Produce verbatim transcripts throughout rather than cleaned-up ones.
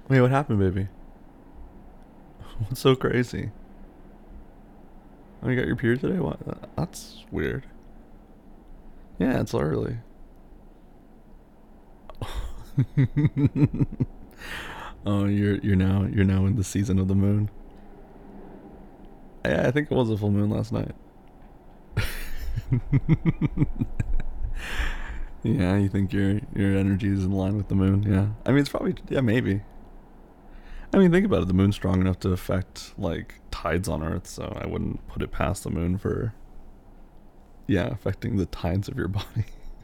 Wait, what happened, baby? What's so crazy? Oh, you got your period today? What? That's weird. Yeah, it's early. Oh, you're you're now you're now in the season of the moon. Yeah, I think it was a full moon last night. Yeah, you think your your energy is in line with the moon? Yeah, I mean it's probably yeah maybe. I mean think about it. The moon's strong enough to affect like tides on Earth, so I wouldn't put it past the moon for yeah affecting the tides of your body.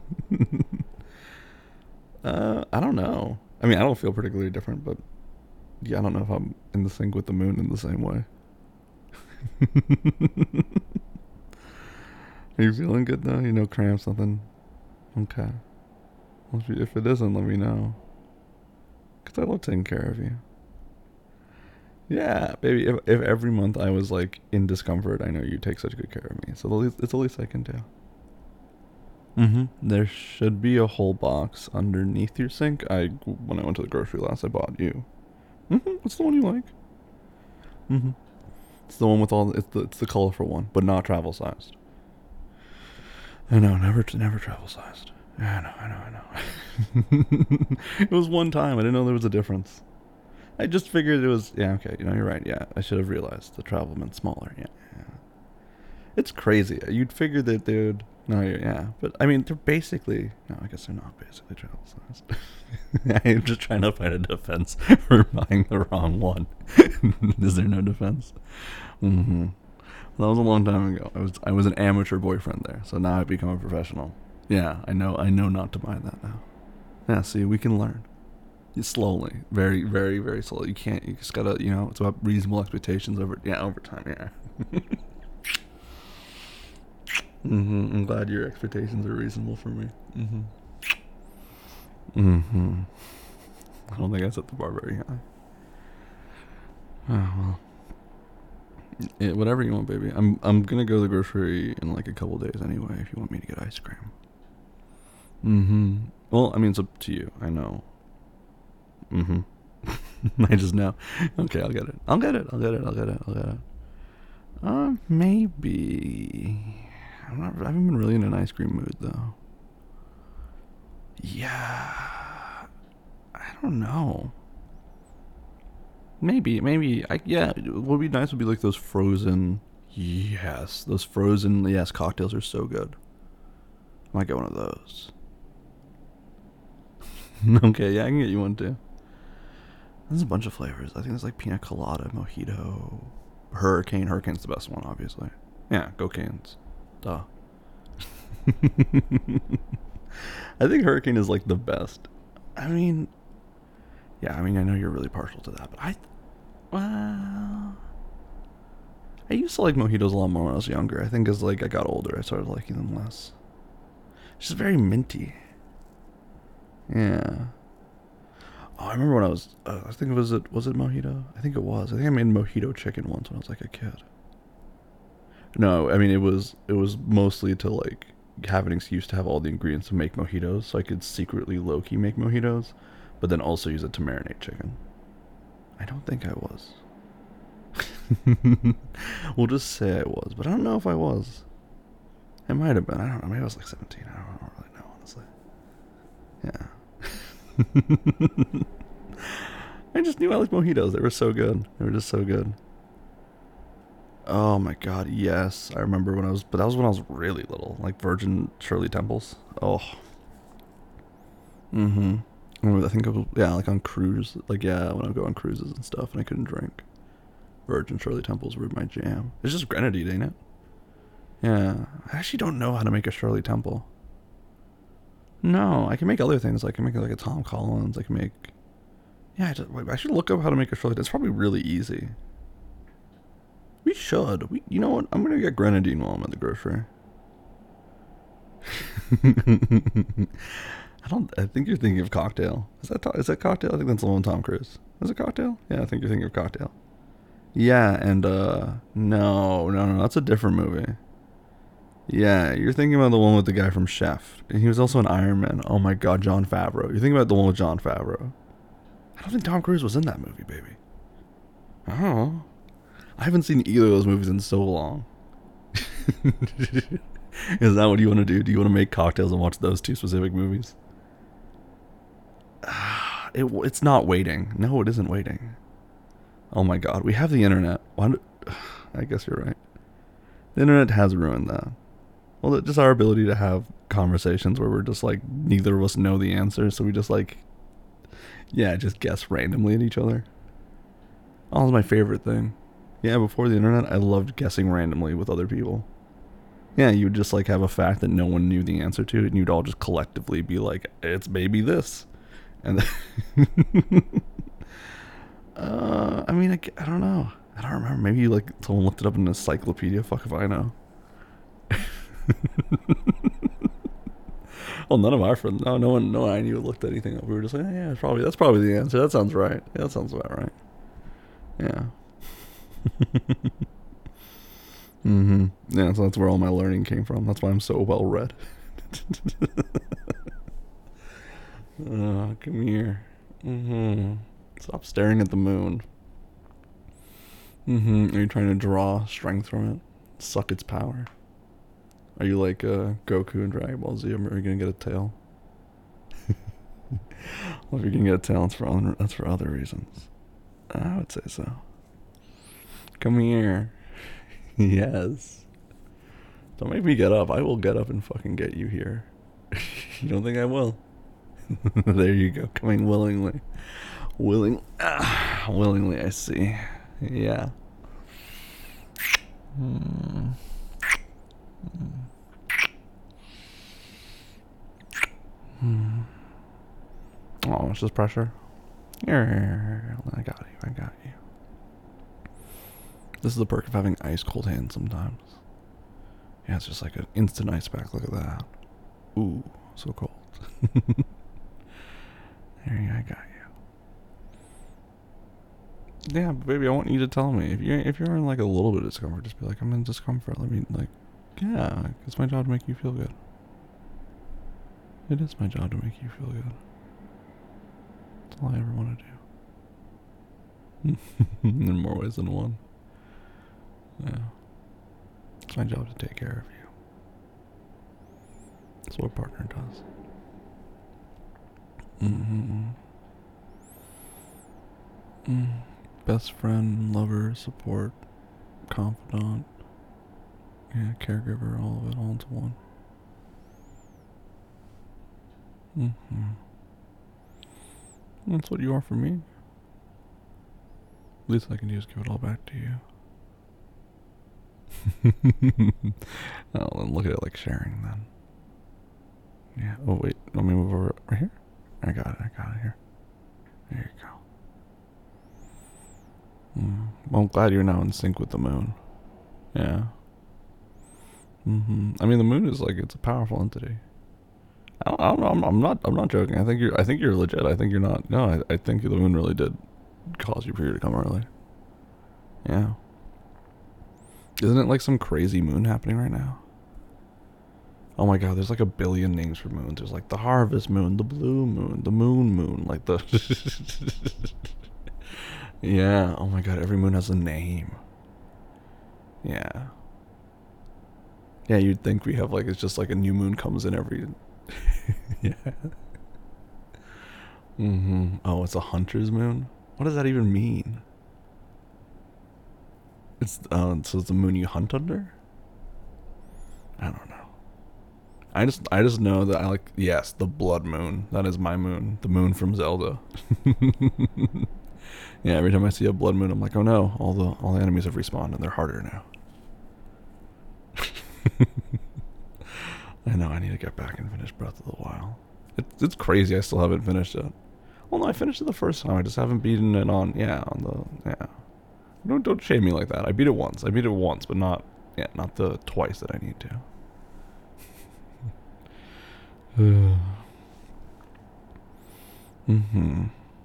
uh, I don't know. I mean I don't feel particularly different, but yeah, I don't know if I'm in the sync with the moon in the same way. Are you feeling good though? You know, cramps, nothing. Okay. Well, if, you, if it isn't, let me know. Cause I love taking care of you. Yeah, baby. If, if every month I was like in discomfort, I know you take such good care of me. So the least, it's the least I can do. Mm-hmm. There should be a whole box underneath your sink. I when I went to the grocery last, I bought you. Mm-hmm. It's the one you like. Mm-hmm. It's the one with all. It's the it's the colorful one, but not travel sized. I know, never never travel sized. Yeah, I know, I know, I know. It was one time. I didn't know there was a difference. I just figured it was. Yeah, okay. You know, you're right. Yeah, I should have realized the travel meant smaller. Yeah, yeah. It's crazy. You'd figure that they would. No, yeah, but I mean, they're basically. No, I guess they're not basically travel sized. I'm just trying to find a defense for buying the wrong one. Is there no defense? Mm-hmm. Well, that was a long time ago. I was I was an amateur boyfriend there, so now I've become a professional. Yeah, I know. I know not to buy that now. Yeah, see, we can learn. You slowly, very, very, very slowly. You can't. You just gotta. You know, it's about reasonable expectations over. Yeah, over time. Yeah. Mm-hmm. I'm glad your expectations are reasonable for me. Mm-hmm. Mm-hmm. I don't think I set the bar very high. Oh well. Yeah, whatever you want, baby. I'm I'm gonna go to the grocery in like a couple days anyway. If you want me to get ice cream. Mm-hmm. Well, I mean it's up to you. I know. Mm-hmm. I just know. Okay, I'll get it. I'll get it. I'll get it. I'll get it. I'll get it. Uh, maybe. I'm not. I haven't been really in an ice cream mood though. Yeah. I don't know. Maybe. Maybe. I yeah. What would be nice would be like those frozen. Yes, those frozen. Yes, cocktails are so good. I might get one of those. Okay, yeah, I can get you one too. There's a bunch of flavors. I think there's like pina colada, mojito, hurricane. Hurricane's the best one, obviously. Yeah, go Canes. Duh. I think hurricane is like the best. I mean, yeah, I mean, I know you're really partial to that, but I, well, I used to like mojitos a lot more when I was younger. I think as like I got older, I started liking them less. It's just very minty. Yeah. Oh, I remember when I was. Uh, I think it was it was it mojito. I think it was. I think I made mojito chicken once when I was like a kid. No, I mean it was it was mostly to like have an excuse to have all the ingredients to make mojitos, so I could secretly low key make mojitos, but then also use it to marinate chicken. I don't think I was. We'll just say I was, but I don't know if I was. It might have been. I don't know. Maybe I was like seventeen. I don't, I don't really know, honestly. Yeah. I just knew I liked mojitos. They were so good. They were just so good. Oh my god, yes. I remember when I was, but that was when I was really little. Like Virgin Shirley Temples. Oh. Mm hmm. I remember, I think it was, yeah, like on cruise. Like, yeah, when I would go on cruises and stuff and I couldn't drink. Virgin Shirley Temples were my jam. It's just grenadine, ain't it? Yeah. I actually don't know how to make a Shirley Temple. No, I can make other things. I can make like a Tom Collins. I can make. Yeah, I, just, I should look up how to make a Shirley. It's probably really easy. We should. We, you know what? I'm gonna get grenadine while I'm at the grocery. I don't. I think you're thinking of Cocktail. Is that is that Cocktail? I think that's the one with Tom Cruise. Is it Cocktail? Yeah, I think you're thinking of Cocktail. Yeah, and uh, no, no, no, that's a different movie. Yeah, you're thinking about the one with the guy from Chef. And he was also an Iron Man. Oh my god, John Favreau. You're thinking about the one with John Favreau. I don't think Tom Cruise was in that movie, baby. Oh, I haven't seen either of those movies in so long. Is that what you want to do? Do you want to make cocktails and watch those two specific movies? It, it's not waiting. No, it isn't waiting. Oh my god, we have the internet. Why do, I guess you're right. The internet has ruined that. Well, just our ability to have conversations where we're just like, neither of us know the answer, so we just like, yeah, just guess randomly at each other. Oh, that's my favorite thing. Yeah, before the internet, I loved guessing randomly with other people. Yeah, you would just like have a fact that no one knew the answer to, and you'd all just collectively be like, it's maybe this. And then uh, I mean, I, I don't know. I don't remember. Maybe like someone looked it up in an encyclopedia. Fuck if I know. Well, none of our friends, no, no one, no one I knew looked anything up. We were just like, oh, yeah, it's probably that's probably the answer. That sounds right. Yeah, that sounds about right. Yeah. Mm-hmm. Yeah, so that's where all my learning came from. That's why I'm so well read. Oh, come here. Mm-hmm. Stop staring at the moon. Mm-hmm. Are you trying to draw strength from it? Suck its power? Are you like uh, Goku in Dragon Ball Z? Are you gonna get a tail? Well, if you're gonna get a tail, that's for other, that's for other reasons. I would say so. Come here. Yes. Don't make me get up. I will get up and fucking get you here. You don't think I will? There you go. Coming willingly. Willing. Ah, willingly, I see. Yeah. Hmm. Hmm. Oh, it's just pressure. Here, I got you. I got you. This is the perk of having ice cold hands sometimes. Yeah, it's just like an instant ice pack. Look at that. Ooh, so cold. There you go, I got you. Yeah, but baby, I want you to tell me if you if you're in like a little bit of discomfort, just be like, I'm in discomfort. Let me like, yeah, it's my job to make you feel good. It is my job to make you feel good. That's all I ever want to do. In more ways than one. Yeah. It's my job to take care of you. That's what a partner does. Mm-hmm. Mm. Best friend, lover, support, confidant, yeah, caregiver, all of it, all into one. Mm-hmm. That's what you are for me. Least I can do is give it all back to you. Oh, then look at it like sharing then. Yeah. Oh wait, let me move over right here. I got it. I got it here. There you go. Mm. Well, I'm glad you're now in sync with the moon. Yeah. Mm-hmm. I mean, the moon is like, it's a powerful entity. I don't, I don't know. I'm, I'm not. I'm not joking. I think you're. I think you're legit. I think you're not. No, I, I think the moon really did cause your period to come early. Yeah. Isn't it like some crazy moon happening right now? Oh my god, there's like a billion names for moons. There's like the harvest moon, the blue moon, the moon moon, like the... Yeah, oh my god, every moon has a name. Yeah. Yeah, you'd think we have like, it's just like a new moon comes in every... Yeah. Mm-hmm. Oh, it's a hunter's moon? What does that even mean? It's, uh, so it's the moon you hunt under? I don't know. I just I just know that I like, yes, the blood moon. That is my moon. The moon from Zelda. Yeah, every time I see a blood moon, I'm like, oh no, all the all the enemies have respawned and they're harder now. I know, I need to get back and finish Breath of the Wild. It's it's crazy I still haven't finished it. Well no, I finished it the first time, I just haven't beaten it on yeah, on the yeah. Don't don't shame me like that. I beat it once. I beat it once, but not yeah, not the twice that I need to. Mm-hmm.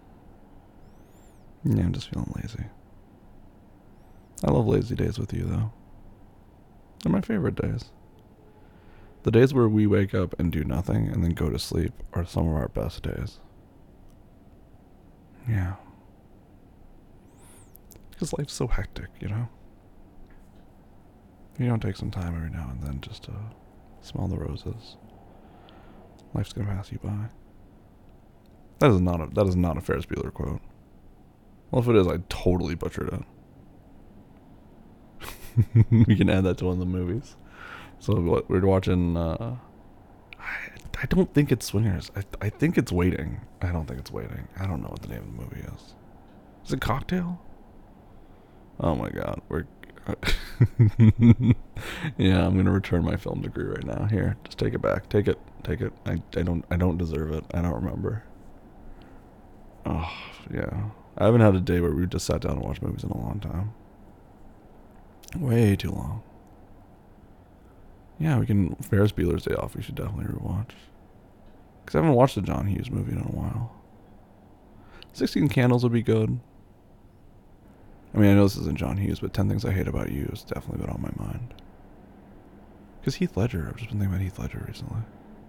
Yeah, I'm just feeling lazy. I love lazy days with you, though. They're my favorite days. The days where we wake up and do nothing and then go to sleep are some of our best days. Yeah. Because life's so hectic, you know? If you don't take some time every now and then just to smell the roses, life's gonna pass you by. That is not a that is not a Ferris Bueller quote. Well, if it is, I totally butchered it. We can add that to one of the movies. So what we're watching. Uh, I I don't think it's Swingers. I I think it's Waiting. I don't think it's Waiting. I don't know what the name of the movie is. Is it Cocktail? Oh my God, we're. Yeah, I'm gonna return my film degree right now. Here, just take it back. Take it. Take it. I I don't I don't deserve it. I don't remember. Oh yeah, I haven't had a day where we just sat down and watched movies in a long time. Way too long. Yeah, we can. Ferris Bueller's Day Off. We should definitely rewatch. Cause I haven't watched a John Hughes movie in a while. Sixteen Candles would be good. I mean, I know this isn't John Hughes, but Ten Things I Hate About You has definitely been on my mind. Because Heath Ledger, I've just been thinking about Heath Ledger recently.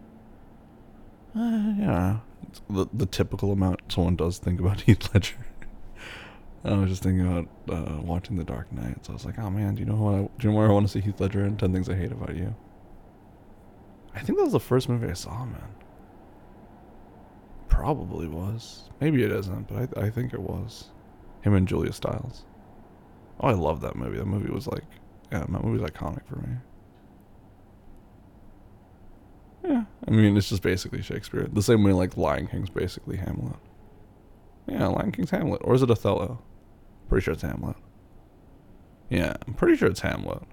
Uh, yeah, it's the the typical amount someone does think about Heath Ledger. I was just thinking about uh, watching The Dark Knight, so I was like, oh man, do you know what? I, do you know where I want to see Heath Ledger in? Ten Things I Hate About You. I think that was the first movie I saw him in. Probably was. Maybe it isn't, but I I think it was. Him and Julia Stiles. Oh, I love that movie. That movie was like, yeah, that movie was iconic for me. Yeah, I mean, it's just basically Shakespeare. The same way, like, Lion King's basically Hamlet. Yeah, Lion King's Hamlet. Or is it Othello? Pretty sure it's Hamlet. Yeah, I'm pretty sure it's Hamlet.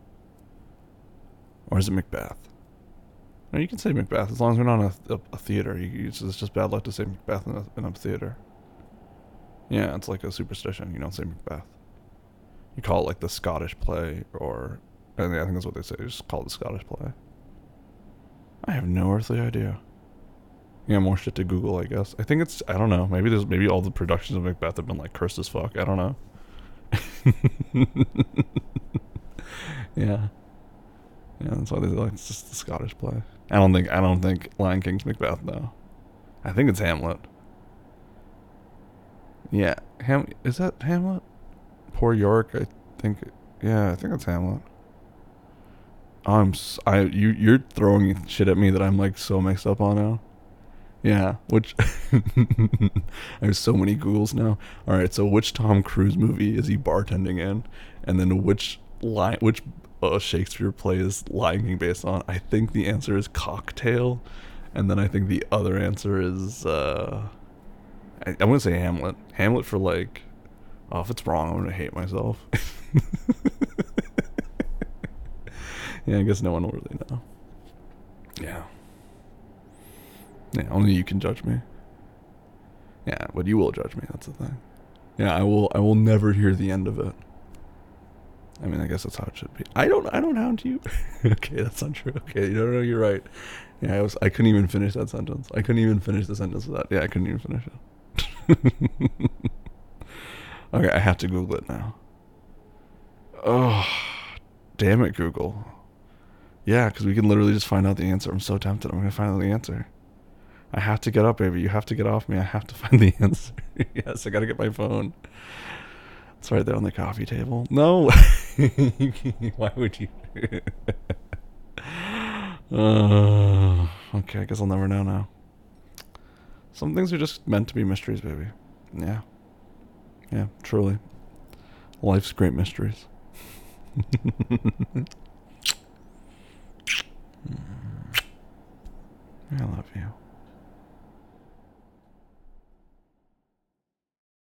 Or is it Macbeth? No, you can say Macbeth as long as we're not in a, a, a theater. You, it's, it's just bad luck to say Macbeth in a, in a theater. Yeah, it's like a superstition. You don't say Macbeth. You call it like the Scottish play, or I think, I think that's what they say. You just call it the Scottish play. I have no earthly idea. Yeah, more shit to Google, I guess. I think it's, I don't know. Maybe there's, maybe all the productions of Macbeth have been like cursed as fuck. I don't know. Yeah. Yeah, that's why they like, it's just the Scottish play. I don't think, I don't think Lion King's Macbeth though. I think it's Hamlet. Yeah, Ham, is that Hamlet? Poor York, I think. Yeah, I think it's Hamlet. I'm I you you're throwing shit at me that I'm like so mixed up on now. Yeah, which I have so many Googles now. All right, so which Tom Cruise movie is he bartending in, and then which line which uh, Shakespeare play is Lion King based on? I think the answer is Cocktail, and then I think the other answer is uh, I, I'm gonna say Hamlet. Hamlet for like. Oh, if it's wrong, I'm gonna hate myself. Yeah, I guess no one will really know. Yeah. Yeah, only you can judge me. Yeah, but you will judge me, that's the thing. Yeah, I will I will never hear the end of it. I mean, I guess that's how it should be. I don't I don't hound you. Okay, that's not true. Okay, no, no, you're right. Yeah, I was I couldn't even finish that sentence. I couldn't even finish the sentence of that. Yeah, I couldn't even finish it. Okay, I have to Google it now. Oh, damn it, Google. Yeah, because we can literally just find out the answer. I'm so tempted. I'm going to find out the answer. I have to get up, baby. You have to get off me. I have to find the answer. Yes, I got to get my phone. It's right there on the coffee table. No. Why would you? uh, okay, I guess I'll never know now. Some things are just meant to be mysteries, baby. Yeah. Yeah, truly. Life's great mysteries. I love you.